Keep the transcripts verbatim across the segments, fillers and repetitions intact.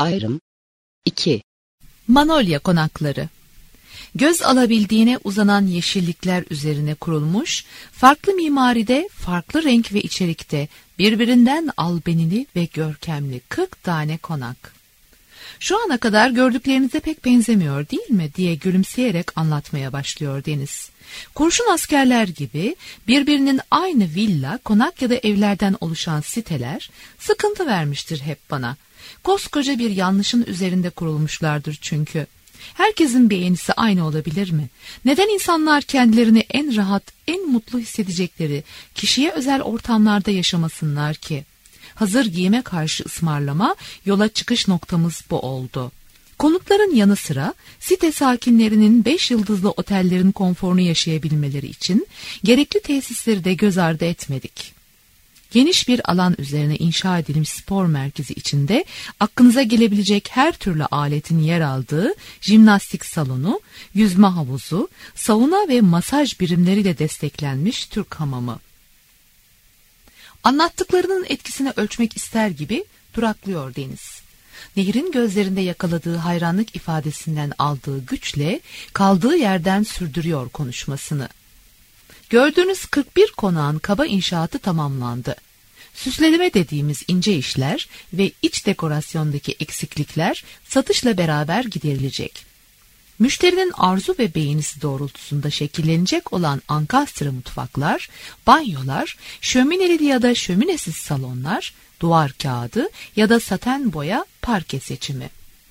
Ayrım iki. Manolya konakları. Göz alabildiğine uzanan yeşillikler üzerine kurulmuş, farklı mimaride, farklı renk ve içerikte, birbirinden albenili ve görkemli kırk tane konak. Şu ana kadar gördüklerinize pek benzemiyor değil mi diye gülümseyerek anlatmaya başlıyor Deniz. Kurşun askerler gibi birbirinin aynı villa, konak ya da evlerden oluşan siteler sıkıntı vermiştir hep bana. Koskoca bir yanlışın üzerinde kurulmuşlardır çünkü. Herkesin beğenisi aynı olabilir mi? Neden insanlar kendilerini en rahat, en mutlu hissedecekleri kişiye özel ortamlarda yaşamasınlar ki? Hazır giyime karşı ısmarlama, yola çıkış noktamız bu oldu. Konutların yanı sıra site sakinlerinin beş yıldızlı otellerin konforunu yaşayabilmeleri için gerekli tesisleri de göz ardı etmedik. Geniş bir alan üzerine inşa edilmiş spor merkezi içinde aklınıza gelebilecek her türlü aletin yer aldığı jimnastik salonu, yüzme havuzu, sauna ve masaj birimleriyle desteklenmiş Türk hamamı. Anlattıklarının etkisini ölçmek ister gibi duraklıyor Deniz. Nehir'in gözlerinde yakaladığı hayranlık ifadesinden aldığı güçle kaldığı yerden sürdürüyor konuşmasını. Gördüğünüz kırk bir konağın kaba inşaatı tamamlandı. Süsleme dediğimiz ince işler ve iç dekorasyondaki eksiklikler satışla beraber giderilecek. Müşterinin arzu ve beğenisi doğrultusunda şekillenecek olan ankastre mutfaklar, banyolar, şömineli ya da şöminesiz salonlar, duvar kağıdı ya da saten boya parke seçimi.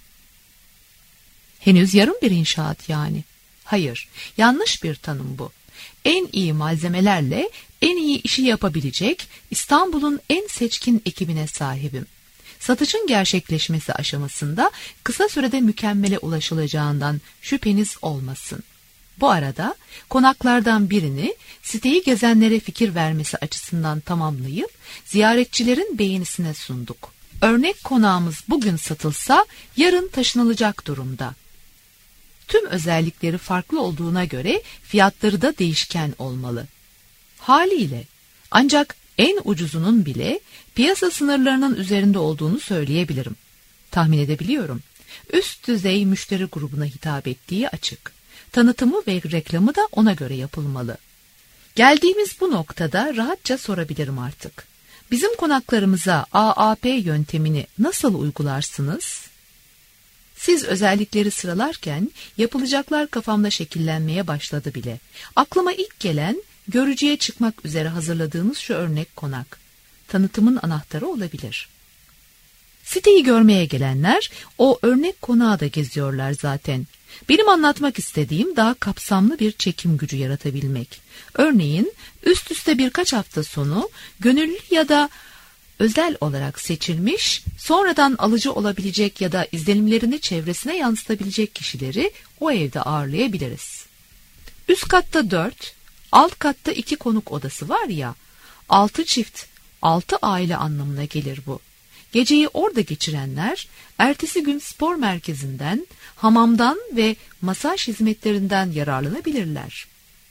Henüz yarım bir inşaat yani. Hayır, yanlış bir tanım bu. En iyi malzemelerle en iyi işi yapabilecek İstanbul'un en seçkin ekibine sahibim. Satışın gerçekleşmesi aşamasında kısa sürede mükemmele ulaşılacağından şüpheniz olmasın. Bu arada konaklardan birini siteyi gezenlere fikir vermesi açısından tamamlayıp ziyaretçilerin beğenisine sunduk. Örnek konağımız bugün satılsa yarın taşınılacak durumda. Tüm özellikleri farklı olduğuna göre fiyatları da değişken olmalı. Haliyle ancak en ucuzunun bile piyasa sınırlarının üzerinde olduğunu söyleyebilirim. Tahmin edebiliyorum. Üst düzey müşteri grubuna hitap ettiği açık. Tanıtımı ve reklamı da ona göre yapılmalı. Geldiğimiz bu noktada rahatça sorabilirim artık. Bizim konaklarımıza A A P yöntemini nasıl uygularsınız? Siz özellikleri sıralarken yapılacaklar kafamda şekillenmeye başladı bile. Aklıma ilk gelen görücüye çıkmak üzere hazırladığımız şu örnek konak. Tanıtımın anahtarı olabilir. Siteyi görmeye gelenler o örnek konağı da geziyorlar zaten. Benim anlatmak istediğim daha kapsamlı bir çekim gücü yaratabilmek. Örneğin üst üste birkaç hafta sonu gönüllü ya da özel olarak seçilmiş, sonradan alıcı olabilecek ya da izlenimlerini çevresine yansıtabilecek kişileri o evde ağırlayabiliriz. Üst katta dört, alt katta iki konuk odası var ya, altı çift, altı aile anlamına gelir bu. Geceyi orada geçirenler, ertesi gün spor merkezinden, hamamdan ve masaj hizmetlerinden yararlanabilirler.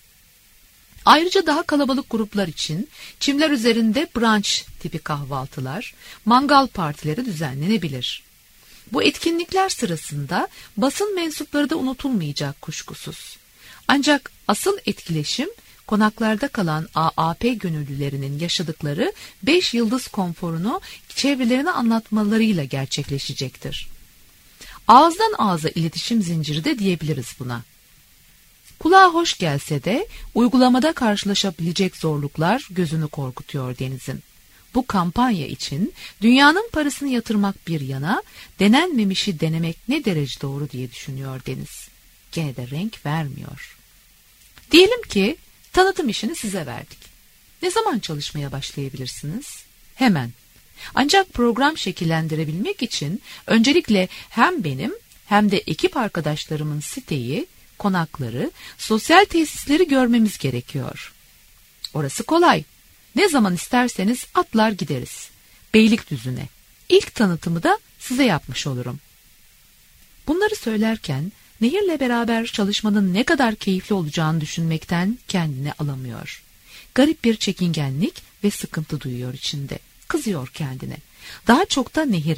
Ayrıca daha kalabalık gruplar için çimler üzerinde brunch tipi kahvaltılar, mangal partileri düzenlenebilir. Bu etkinlikler sırasında basın mensupları da unutulmayacak kuşkusuz. Ancak asıl etkileşim konaklarda kalan A A P gönüllülerinin yaşadıkları beş yıldız konforunu çevrelerine anlatmalarıyla gerçekleşecektir. Ağızdan ağza iletişim zinciri de diyebiliriz buna. Kulağa hoş gelse de uygulamada karşılaşabilecek zorluklar gözünü korkutuyor Deniz'in. Bu kampanya için dünyanın parasını yatırmak bir yana, denenmemişi denemek ne derece doğru diye düşünüyor Deniz. Gene de renk vermiyor. Diyelim ki tanıtım işini size verdik. Ne zaman çalışmaya başlayabilirsiniz? Hemen. Ancak program şekillendirebilmek için öncelikle hem benim hem de ekip arkadaşlarımın siteyi, konakları, sosyal tesisleri görmemiz gerekiyor. Orası kolay. Ne zaman isterseniz atlar gideriz. Beylikdüzü'ne. İlk tanıtımı da size yapmış olurum. Bunları söylerken Nehir'le beraber çalışmanın ne kadar keyifli olacağını düşünmekten kendini alamıyor. Garip bir çekingenlik ve sıkıntı duyuyor içinde. Kızıyor kendine. Daha çok da Nehir'e.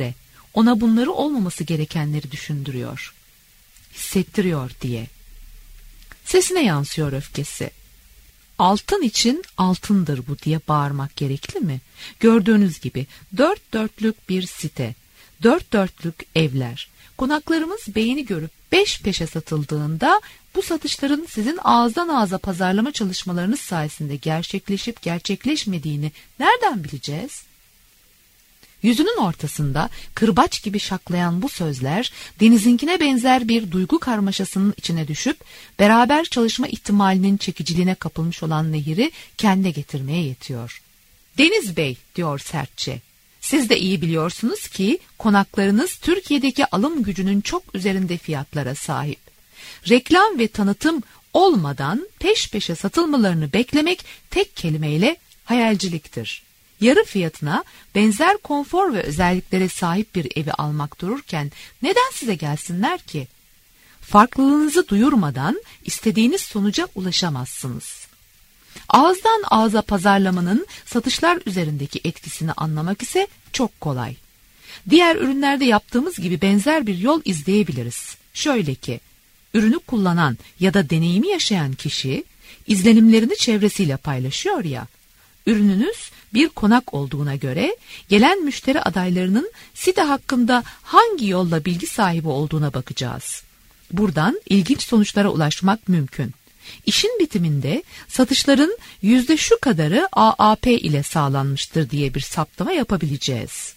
ona bunları olmaması gerekenleri düşündürüyor, hissettiriyor diye. Sesine yansıyor öfkesi. Altın için altındır bu diye bağırmak gerekli mi? Gördüğünüz gibi dört dörtlük bir site, dört dörtlük evler. Konaklarımız beğeni görüp beş peşe satıldığında bu satışların sizin ağızdan ağza pazarlama çalışmalarınız sayesinde gerçekleşip gerçekleşmediğini nereden bileceğiz? Yüzünün ortasında kırbaç gibi şaklayan bu sözler denizinkine benzer bir duygu karmaşasının içine düşüp beraber çalışma ihtimalinin çekiciliğine kapılmış olan Nehir'i kendine getirmeye yetiyor. Deniz Bey diyor sertçe. Siz de iyi biliyorsunuz ki konaklarınız Türkiye'deki alım gücünün çok üzerinde fiyatlara sahip. Reklam ve tanıtım olmadan peş peşe satılmalarını beklemek tek kelimeyle hayalciliktir. Yarı fiyatına benzer konfor ve özelliklere sahip bir evi almak dururken neden size gelsinler ki? Farklılığınızı duyurmadan istediğiniz sonuca ulaşamazsınız. Ağızdan ağza pazarlamanın satışlar üzerindeki etkisini anlamak ise çok kolay. Diğer ürünlerde yaptığımız gibi benzer bir yol izleyebiliriz. Şöyle ki, ürünü kullanan ya da deneyimi yaşayan kişi izlenimlerini çevresiyle paylaşıyor ya, ürününüz bir konak olduğuna göre gelen müşteri adaylarının site hakkında hangi yolla bilgi sahibi olduğuna bakacağız. Buradan ilginç sonuçlara ulaşmak mümkün. İşin bitiminde satışların yüzde şu kadarı A A P ile sağlanmıştır diye bir saptama yapabileceğiz.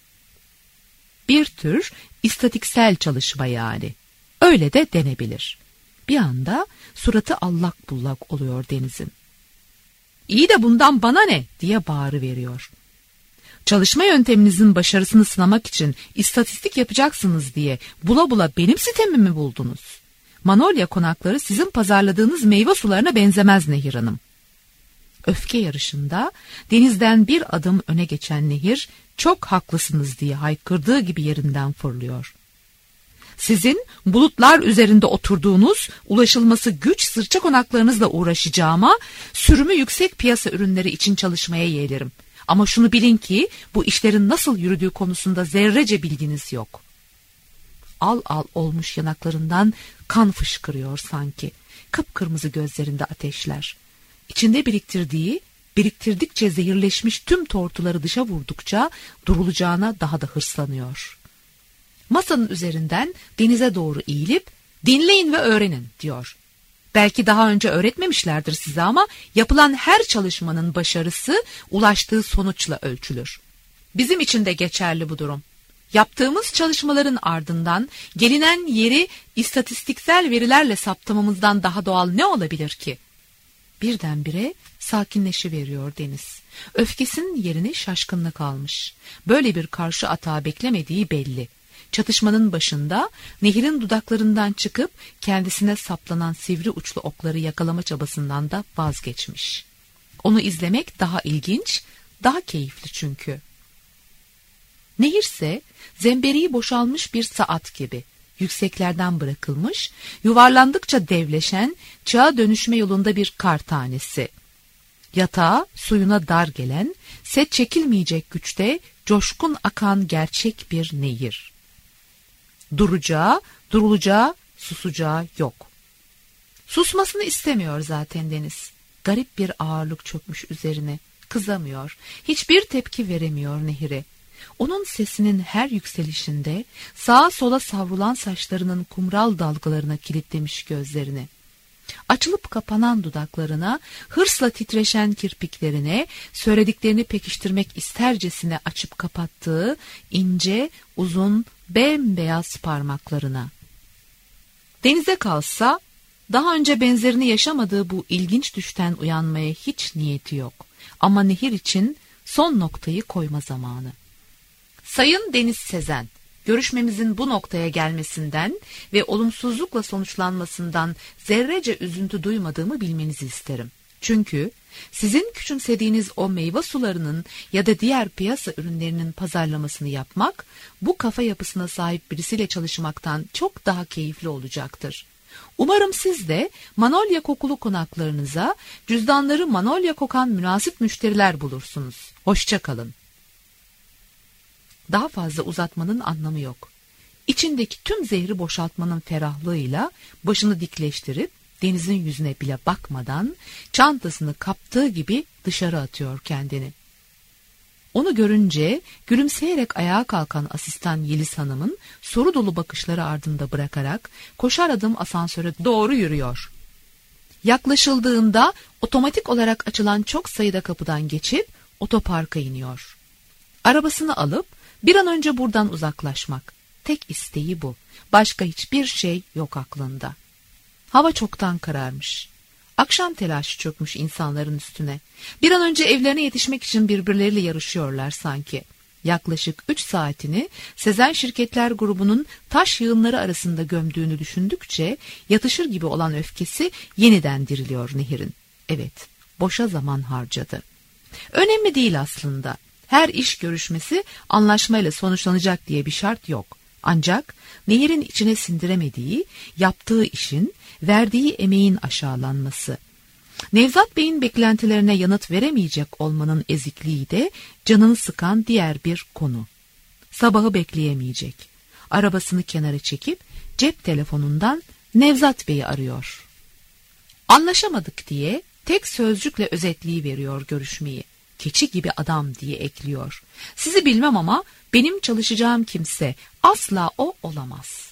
Bir tür istatiksel çalışma yani. Öyle de denebilir. Bir anda suratı allak bullak oluyor Deniz'in. İyi de bundan bana ne diye bağırıveriyor. Çalışma yönteminizin başarısını sınamak için istatistik yapacaksınız diye bula bula benim sitemi mi buldunuz? Manolya konakları sizin pazarladığınız meyve sularına benzemez Nehir Hanım. Öfke yarışında Deniz'den bir adım öne geçen Nehir çok haklısınız diye haykırdığı gibi yerinden fırlıyor. Sizin bulutlar üzerinde oturduğunuz, ulaşılması güç sırça konaklarınızla uğraşacağıma sürümü yüksek piyasa ürünleri için çalışmaya yeğlerim. Ama şunu bilin ki bu işlerin nasıl yürüdüğü konusunda zerrece bilginiz yok. Al al olmuş yanaklarından kan fışkırıyor sanki. Kıpkırmızı gözlerinde ateşler. İçinde biriktirdiği, biriktirdikçe zehirleşmiş tüm tortuları dışa vurdukça durulacağına daha da hırslanıyor. Masanın üzerinden Deniz'e doğru eğilip dinleyin ve öğrenin diyor. Belki daha önce öğretmemişlerdir size ama yapılan her çalışmanın başarısı ulaştığı sonuçla ölçülür. Bizim için de geçerli bu durum. Yaptığımız çalışmaların ardından gelinen yeri istatistiksel verilerle saptamamızdan daha doğal ne olabilir ki? Birdenbire sakinleşiveriyor Deniz. Öfkesinin yerini şaşkınlık almış. Böyle bir karşı atağı beklemediği belli. Çatışmanın başında Nehir'in dudaklarından çıkıp kendisine saplanan sivri uçlu okları yakalama çabasından da vazgeçmiş. Onu izlemek daha ilginç, daha keyifli çünkü. Nehir ise zemberiği boşalmış bir saat gibi yükseklerden bırakılmış, yuvarlandıkça devleşen, çağa dönüşme yolunda bir kar tanesi. Yatağa, suyuna dar gelen, set çekilmeyecek güçte coşkun akan gerçek bir nehir. Duracağı, durulacağı, susacağı yok. Susmasını istemiyor zaten Deniz. Garip bir ağırlık çökmüş üzerine. Kızamıyor, hiçbir tepki veremiyor Nehir'e. Onun sesinin her yükselişinde sağa sola savrulan saçlarının kumral dalgalarına kilitlemiş gözlerini. Açılıp kapanan dudaklarına, hırsla titreşen kirpiklerine, söylediklerini pekiştirmek istercesine açıp kapattığı ince, uzun, bembeyaz parmaklarına. Denize kalsa, daha önce benzerini yaşamadığı bu ilginç düşten uyanmaya hiç niyeti yok. Ama Nehir için son noktayı koyma zamanı. Sayın Deniz Sezen, görüşmemizin bu noktaya gelmesinden ve olumsuzlukla sonuçlanmasından zerrece üzüntü duymadığımı bilmenizi isterim. Çünkü sizin küçümsediğiniz o meyve sularının ya da diğer piyasa ürünlerinin pazarlamasını yapmak, bu kafa yapısına sahip birisiyle çalışmaktan çok daha keyifli olacaktır. Umarım siz de Manolya kokulu konaklarınıza cüzdanları Manolya kokan münasip müşteriler bulursunuz. Hoşça kalın. Daha fazla uzatmanın anlamı yok. İçindeki tüm zehri boşaltmanın ferahlığıyla başını dikleştirip denizin yüzüne bile bakmadan çantasını kaptığı gibi dışarı atıyor kendini. Onu görünce gülümseyerek ayağa kalkan asistan Yeliz Hanım'ın soru dolu bakışları ardında bırakarak koşar adım asansöre doğru yürüyor. Yaklaşıldığında otomatik olarak açılan çok sayıda kapıdan geçip otoparka iniyor. Arabasını alıp bir an önce buradan uzaklaşmak. Tek isteği bu. Başka hiçbir şey yok aklında. Hava çoktan kararmış. Akşam telaşı çökmüş insanların üstüne. Bir an önce evlerine yetişmek için birbirleriyle yarışıyorlar sanki. Yaklaşık üç saatini Sezen Şirketler grubunun taş yığınları arasında gömdüğünü düşündükçe yatışır gibi olan öfkesi yeniden diriliyor Nehir'in. Evet, boşa zaman harcadı. Önemli değil aslında. Her iş görüşmesi anlaşmayla sonuçlanacak diye bir şart yok. Ancak Nehir'in içine sindiremediği, yaptığı işin, verdiği emeğin aşağılanması. Nevzat Bey'in beklentilerine yanıt veremeyecek olmanın ezikliği de canını sıkan diğer bir konu. Sabahı bekleyemeyecek. Arabasını kenara çekip cep telefonundan Nevzat Bey'i arıyor. Anlaşamadık diye tek sözcükle özetleyiveriyor görüşmeyi. Keçi gibi adam diye ekliyor. Sizi bilmem ama benim çalışacağım kimse asla o olamaz.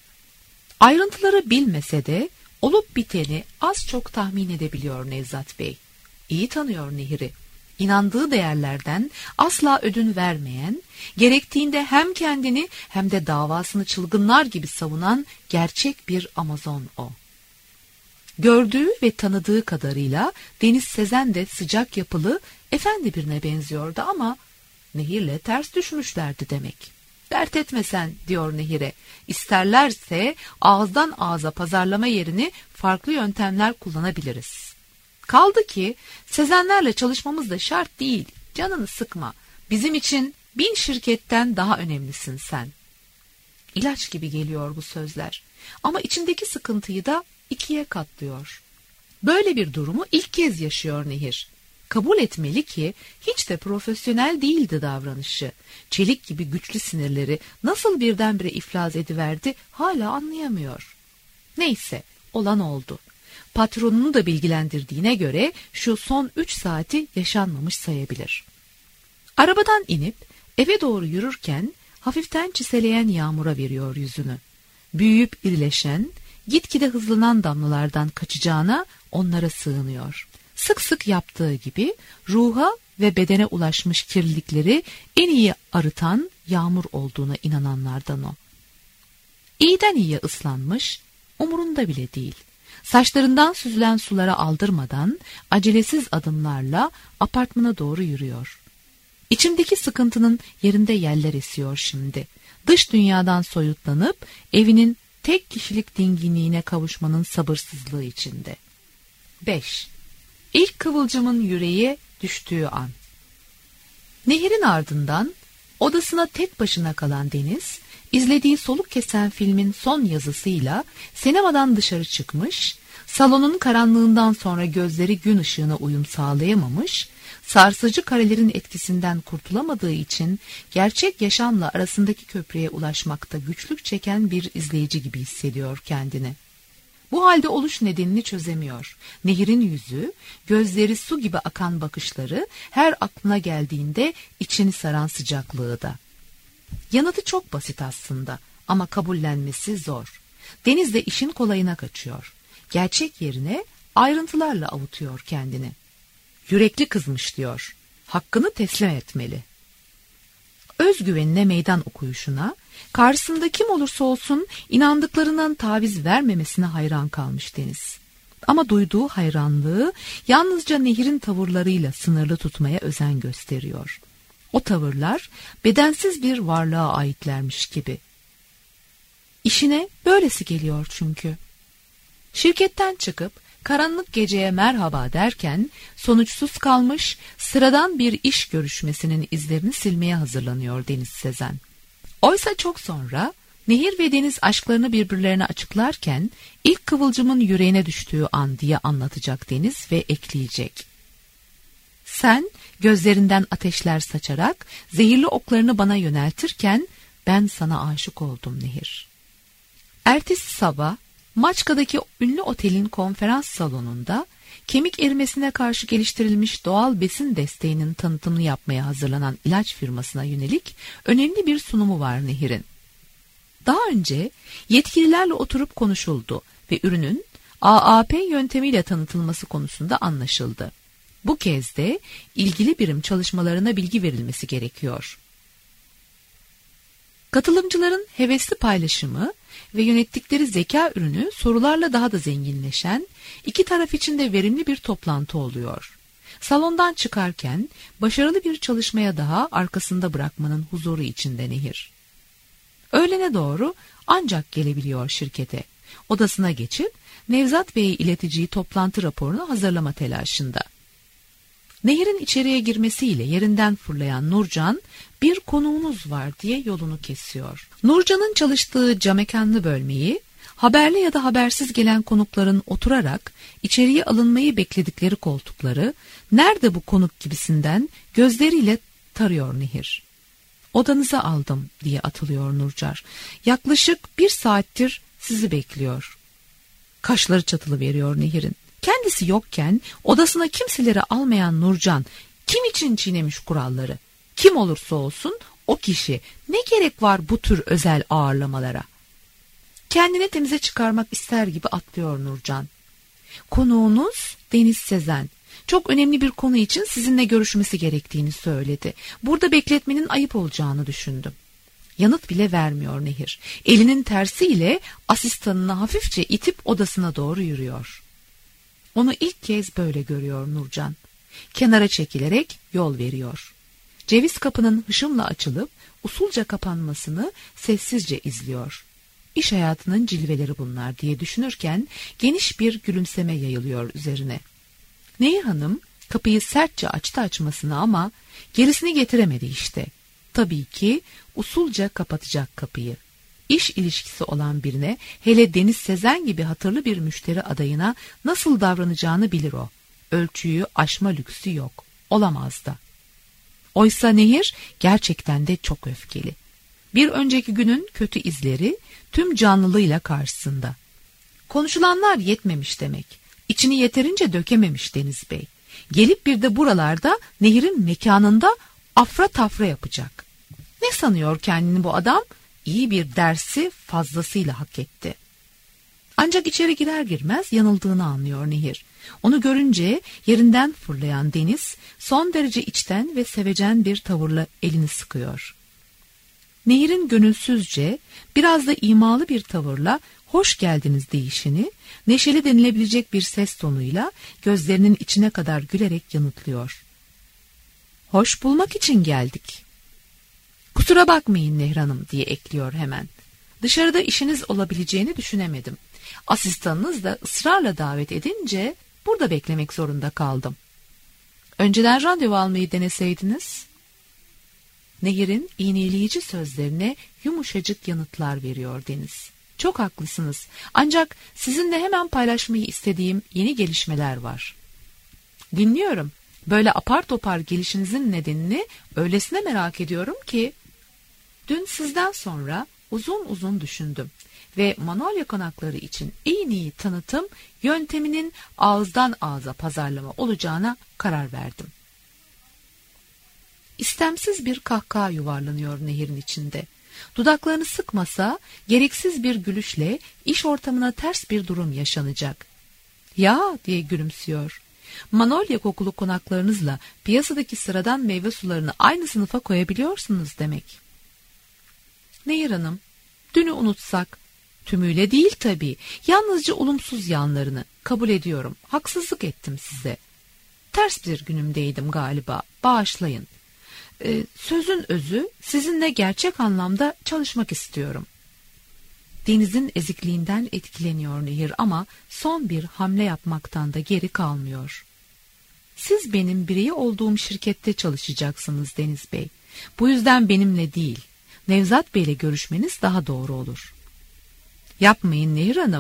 Ayrıntıları bilmese de olup biteni az çok tahmin edebiliyor Nevzat Bey. İyi tanıyor Nehir'i. İnandığı değerlerden asla ödün vermeyen, gerektiğinde hem kendini hem de davasını çılgınlar gibi savunan gerçek bir Amazon o. Gördüğü ve tanıdığı kadarıyla Deniz Sezen de sıcak yapılı, efendi birine benziyordu ama Nehir'le ters düşmüşlerdi demek. Dert etme sen diyor Nehir'e. İsterlerse ağızdan ağza pazarlama yerini farklı yöntemler kullanabiliriz. Kaldı ki Sezenlerle çalışmamız da şart değil. Canını sıkma. Bizim için bin şirketten daha önemlisin sen. İlaç gibi geliyor bu sözler. Ama içindeki sıkıntıyı da ikiye katlıyor. Böyle bir durumu ilk kez yaşıyor Nehir. Kabul etmeli ki hiç de profesyonel değildi davranışı. Çelik gibi güçlü sinirleri nasıl birdenbire iflas ediverdi hala anlayamıyor. Neyse, olan oldu. Patronunu da bilgilendirdiğine göre şu son üç saati yaşanmamış sayabilir. Arabadan inip eve doğru yürürken hafiften çiseleyen yağmura veriyor yüzünü. Büyüyüp irileşen, gitgide hızlanan damlalardan kaçacağına onlara sığınıyor. Sık sık yaptığı gibi ruha ve bedene ulaşmış kirlilikleri en iyi arıtan yağmur olduğuna inananlardan o. İyiden iyiye ıslanmış, umurunda bile değil. Saçlarından süzülen sulara aldırmadan acelesiz adımlarla apartmana doğru yürüyor. İçimdeki sıkıntının yerinde yeller esiyor şimdi. Dış dünyadan soyutlanıp evinin tek kişilik dinginliğine kavuşmanın sabırsızlığı içinde. beş. İlk kıvılcımın yüreğe düştüğü an. Nehir'in ardından odasına tek başına kalan Deniz, izlediği soluk kesen filmin son yazısıyla sinemadan dışarı çıkmış, salonun karanlığından sonra gözleri gün ışığına uyum sağlayamamış, sarsıcı karelerin etkisinden kurtulamadığı için gerçek yaşamla arasındaki köprüye ulaşmakta güçlük çeken bir izleyici gibi hissediyor kendini. Bu halde oluş nedenini çözemiyor. Nehir'in yüzü, gözleri su gibi akan bakışları her aklına geldiğinde içini saran sıcaklığı da. Yanıtı çok basit aslında ama kabullenmesi zor. Deniz de işin kolayına kaçıyor. Gerçek yerine ayrıntılarla avutuyor kendini. Yürekli kızmış diyor. Hakkını teslim etmeli. Özgüvenine meydan okuyuşuna, karşısında kim olursa olsun inandıklarından taviz vermemesine hayran kalmış Deniz. Ama duyduğu hayranlığı yalnızca Nehir'in tavırlarıyla sınırlı tutmaya özen gösteriyor. O tavırlar bedensiz bir varlığa aitlermiş gibi. İşine böylesi geliyor çünkü. Şirketten çıkıp karanlık geceye merhaba derken sonuçsuz kalmış sıradan bir iş görüşmesinin izlerini silmeye hazırlanıyor Deniz Sezen. Oysa çok sonra Nehir ve Deniz aşklarını birbirlerine açıklarken ilk kıvılcımın yüreğine düştüğü an diye anlatacak Deniz ve ekleyecek. Sen gözlerinden ateşler saçarak zehirli oklarını bana yöneltirken ben sana aşık oldum Nehir. Ertesi sabah Maçka'daki ünlü otelin konferans salonunda kemik erimesine karşı geliştirilmiş doğal besin desteğinin tanıtımını yapmaya hazırlanan ilaç firmasına yönelik önemli bir sunumu var Nehir'in. Daha önce yetkililerle oturup konuşuldu ve ürünün A A P yöntemiyle tanıtılması konusunda anlaşıldı. Bu kez de ilgili birim çalışmalarına bilgi verilmesi gerekiyor. Katılımcıların hevesli paylaşımı ve yönettikleri zeka ürünü sorularla daha da zenginleşen, iki taraf için de verimli bir toplantı oluyor. Salondan çıkarken başarılı bir çalışmaya daha arkasında bırakmanın huzuru içinde Nehir. Öğlene doğru ancak gelebiliyor şirkete. Odasına geçip Nevzat Bey'e ileteceği toplantı raporunu hazırlama telaşında. Nehir'in içeriye girmesiyle yerinden fırlayan Nurcan, bir konuğunuz var diye yolunu kesiyor. Nurcan'ın çalıştığı camekanlı bölmeyi, haberli ya da habersiz gelen konukların oturarak içeriye alınmayı bekledikleri koltukları, nerede bu konuk gibisinden gözleriyle tarıyor Nehir. Odanıza aldım diye atılıyor Nurcan. Yaklaşık bir saattir sizi bekliyor. Kaşları çatılı veriyor Nehir'in. Kendisi yokken odasına kimseleri almayan Nurcan kim için çiğnemiş kuralları? Kim olursa olsun o kişi, ne gerek var bu tür özel ağırlamalara? Kendini temize çıkarmak ister gibi atlıyor Nurcan. Konuğunuz Deniz Sezen. Çok önemli bir konu için sizinle görüşmesi gerektiğini söyledi. Burada bekletmenin ayıp olacağını düşündüm. Yanıt bile vermiyor Nehir. Elinin tersiyle asistanını hafifçe itip odasına doğru yürüyor. Onu ilk kez böyle görüyor Nurcan. Kenara çekilerek yol veriyor. Ceviz kapının hışımla açılıp usulca kapanmasını sessizce izliyor. İş hayatının cilveleri bunlar diye düşünürken geniş bir gülümseme yayılıyor üzerine. Nehir Hanım kapıyı sertçe açtı açmasını ama gerisini getiremedi işte. Tabii ki usulca kapatacak kapıyı. İş ilişkisi olan birine, hele Deniz Sezen gibi hatırlı bir müşteri adayına nasıl davranacağını bilir o. Ölçüyü aşma lüksü yok. Olamaz da. Oysa Nehir gerçekten de çok öfkeli. Bir önceki günün kötü izleri tüm canlılığıyla karşısında. Konuşulanlar yetmemiş demek. İçini yeterince dökememiş Deniz Bey. Gelip bir de buralarda Nehir'in mekanında afra tafra yapacak. Ne sanıyor kendini bu adam? İyi bir dersi fazlasıyla hak etti. Ancak içeri girer girmez yanıldığını anlıyor Nehir. Onu görünce yerinden fırlayan Deniz son derece içten ve sevecen bir tavırla elini sıkıyor. Nehir'in gönülsüzce, biraz da imalı bir tavırla hoş geldiniz deyişini, neşeli denilebilecek bir ses tonuyla gözlerinin içine kadar gülerek yanıtlıyor. Hoş bulmak için geldik. Kusura bakmayın Nehir Hanım diye ekliyor hemen. Dışarıda işiniz olabileceğini düşünemedim. Asistanınız da ısrarla davet edince burada beklemek zorunda kaldım. Önceden randevu almayı deneseydiniz. Nehir'in iğneleyici sözlerine yumuşacık yanıtlar veriyor Deniz. Çok haklısınız. Ancak sizinle hemen paylaşmayı istediğim yeni gelişmeler var. Dinliyorum. Böyle apar topar gelişinizin nedenini öylesine merak ediyorum ki. Dün sizden sonra uzun uzun düşündüm ve Manolya konakları için en iyi tanıtım yönteminin ağızdan ağza pazarlama olacağına karar verdim. İstemsiz bir kahkaha yuvarlanıyor Nehir'in içinde. Dudaklarını sıkmasa gereksiz bir gülüşle iş ortamına ters bir durum yaşanacak. Ya diye gülümsüyor. Manolya kokulu konaklarınızla piyasadaki sıradan meyve sularını aynı sınıfa koyabiliyorsunuz demek. Nehir Hanım, dünü unutsak, tümüyle değil tabii, yalnızca olumsuz yanlarını kabul ediyorum, haksızlık ettim size. Ters bir günümdeydim galiba, bağışlayın. Ee, sözün özü, sizinle gerçek anlamda çalışmak istiyorum. Deniz'in ezikliğinden etkileniyor Nehir ama son bir hamle yapmaktan da geri kalmıyor. Siz benim bireyi olduğum şirkette çalışacaksınız Deniz Bey. Bu yüzden benimle değil, Nevzat Bey'le görüşmeniz daha doğru olur. Yapmayın Nehir Hanım,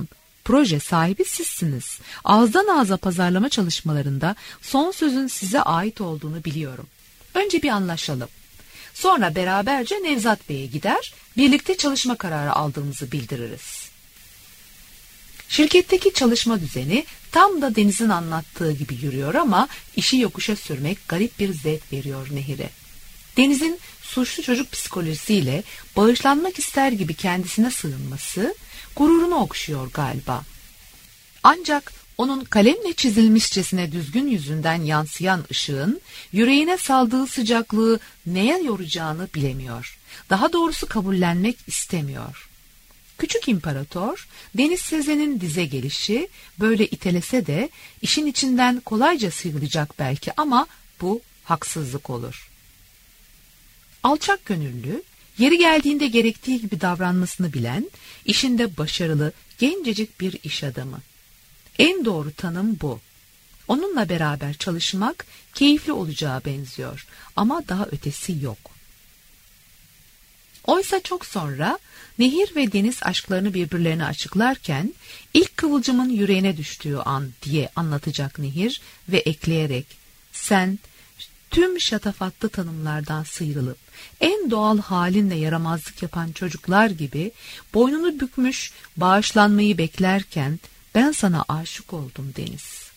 Proje sahibi sizsiniz. Ağızdan ağza pazarlama çalışmalarında son sözün size ait olduğunu biliyorum. Önce bir anlaşalım. Sonra beraberce Nevzat Bey'e gider, birlikte çalışma kararı aldığımızı bildiririz. Şirketteki çalışma düzeni tam da Deniz'in anlattığı gibi yürüyor ama işi yokuşa sürmek garip bir zevk veriyor Nehir'e. Deniz'in suçlu çocuk psikolojisiyle bağışlanmak ister gibi kendisine sığınması gururunu okşuyor galiba. Ancak onun kalemle çizilmişçesine düzgün yüzünden yansıyan ışığın yüreğine saldığı sıcaklığı neye yoracağını bilemiyor. Daha doğrusu kabullenmek istemiyor. Küçük imparator, Deniz Sezen'in dize gelişi böyle itelese de işin içinden kolayca sıyrılacak belki ama bu haksızlık olur. Alçak gönüllü, yeri geldiğinde gerektiği gibi davranmasını bilen, işinde başarılı, gencecik bir iş adamı. En doğru tanım bu. Onunla beraber çalışmak keyifli olacağı benziyor ama daha ötesi yok. Oysa çok sonra Nehir ve Deniz aşklarını birbirlerine açıklarken ilk kıvılcımın yüreğine düştüğü an diye anlatacak Nehir ve ekleyerek sen tüm şatafatlı tanımlardan sıyrılıp en doğal halinle yaramazlık yapan çocuklar gibi boynunu bükmüş bağışlanmayı beklerken ben sana aşık oldum Deniz.